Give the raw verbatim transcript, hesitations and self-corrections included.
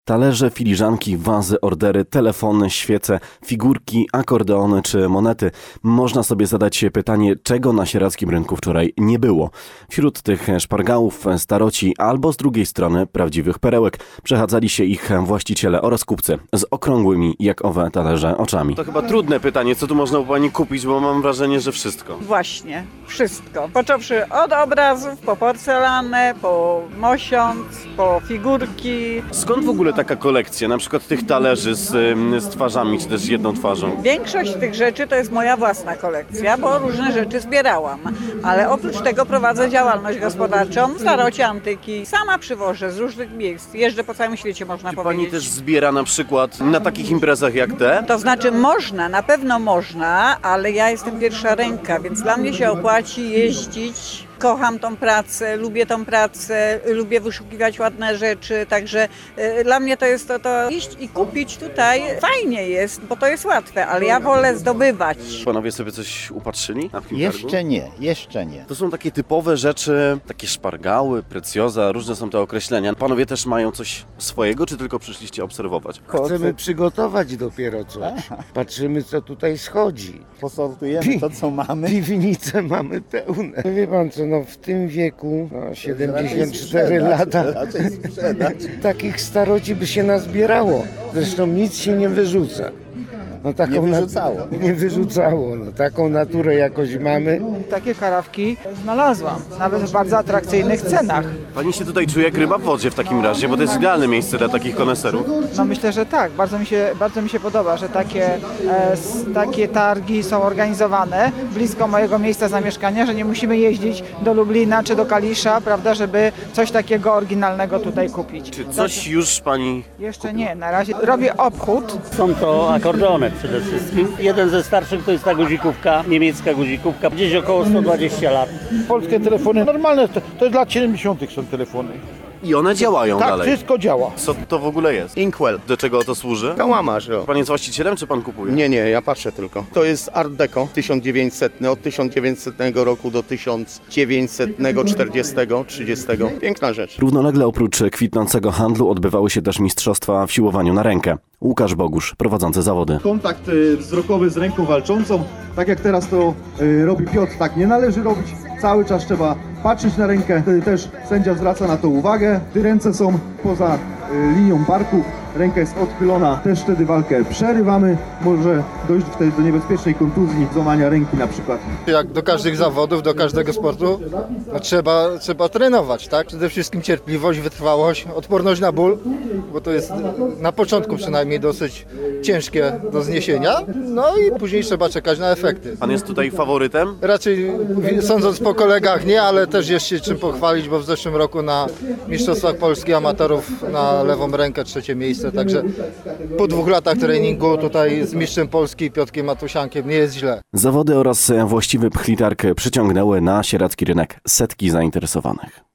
Talerze, filiżanki, wazy, ordery, telefony, świece, figurki, akordeony czy monety. Można sobie zadać pytanie, czego na sieradzkim rynku wczoraj nie było. Wśród tych szpargałów, staroci albo z drugiej strony prawdziwych perełek przechadzali się ich właściciele oraz kupcy z okrągłymi jak owe talerze oczami. To chyba trudne pytanie, co tu można u pani kupić, bo mam wrażenie, że wszystko. Właśnie, wszystko. Począwszy od obrazów, po porcelanę, po mosiąc, po figurki. Skąd w ogóle taka kolekcja, na przykład tych talerzy z, z twarzami, czy też jedną twarzą? Większość tych rzeczy to jest moja własna kolekcja, bo różne rzeczy zbierałam. Ale oprócz tego prowadzę działalność gospodarczą, starocie, antyki. Sama przywożę z różnych miejsc. Jeżdżę po całym świecie, można Czy powiedzieć. pani też zbiera na przykład na takich imprezach jak te? To znaczy można, na pewno można, ale ja jestem pierwsza ręka, więc dla mnie się opłaci jeździć. Kocham tą pracę, lubię tą pracę, lubię wyszukiwać ładne rzeczy, także y, dla mnie to jest to, to iść i kupić tutaj fajnie jest, bo to jest łatwe, ale ja wolę zdobywać. Panowie sobie coś upatrzyli na tym Jeszcze targu? nie, jeszcze nie. To są takie typowe rzeczy, takie szpargały, precjoza, różne są te określenia. Panowie też mają coś swojego, czy tylko przyszliście obserwować? Chcemy przygotować dopiero coś. Patrzymy, co tutaj schodzi. Posortujemy to, co mamy. Piwnice mamy pełne. Wie pan co, no w tym wieku, no siedemdziesiąt cztery lata, takich staroci by się nazbierało. Zresztą nic się nie wyrzuca. No, taką Nie wyrzucało. Na... Nie wyrzucało. No, taką naturę jakoś mamy. Takie karafki znalazłam, nawet w bardzo atrakcyjnych cenach. Pani się tutaj czuje jak ryba w wodzie w takim razie, bo to jest idealne miejsce dla takich koneserów. No myślę, że tak. Bardzo mi się, bardzo mi się podoba, że takie, e, s, takie targi są organizowane blisko mojego miejsca zamieszkania, że nie musimy jeździć do Lublina czy do Kalisza, prawda, żeby coś takiego oryginalnego tutaj kupić. Czy coś już pani... Jeszcze nie, na razie robię obchód. Są to akordeony przede wszystkim. Jeden ze starszych to jest ta guzikówka, niemiecka guzikówka, gdzieś około sto dwadzieścia lat. Polskie telefony normalne, to, to jest lat siedemdziesiątych są telefony. I one działają Tak, dalej. wszystko działa. Co to w ogóle jest? Inkwell. Do czego to służy? Kałamarz, o. Pan jest właścicielem, czy pan kupuje? Nie, nie, ja patrzę tylko. To jest Art Deco tysiąc dziewięćsetny, od tysiąc dziewięćsetnego roku do tysiąc dziewięćset czterdziestego, trzydziestego. Piękna rzecz. Równolegle oprócz kwitnącego handlu odbywały się też mistrzostwa w siłowaniu na rękę. Łukasz Bogusz, prowadzący zawody. Kontakt wzrokowy z ręką walczącą, tak jak teraz to robi Piotr, tak nie należy robić. Cały czas trzeba patrzeć na rękę, wtedy też sędzia zwraca na to uwagę. Gdy ręce są poza linią barku, ręka jest odchylona, też wtedy walkę przerywamy. Może dojść wtedy do niebezpiecznej kontuzji, złamania ręki na przykład. Jak do każdych zawodów, do każdego sportu, no trzeba, trzeba trenować, tak? Przede wszystkim cierpliwość, wytrwałość, odporność na ból, bo to jest na początku przynajmniej dosyć ciężkie do zniesienia, no i później trzeba czekać na efekty. Pan jest tutaj faworytem? Raczej sądząc po kolegach nie, ale też jest się czym pochwalić, bo w zeszłym roku na Mistrzostwach Polski Amatorów na lewą rękę trzecie miejsce, także po dwóch latach treningu tutaj z mistrzem Polski Piotrkiem Matusiankiem nie jest źle. Zawody oraz właściwy pchlitark przyciągnęły na sieradzki rynek setki zainteresowanych.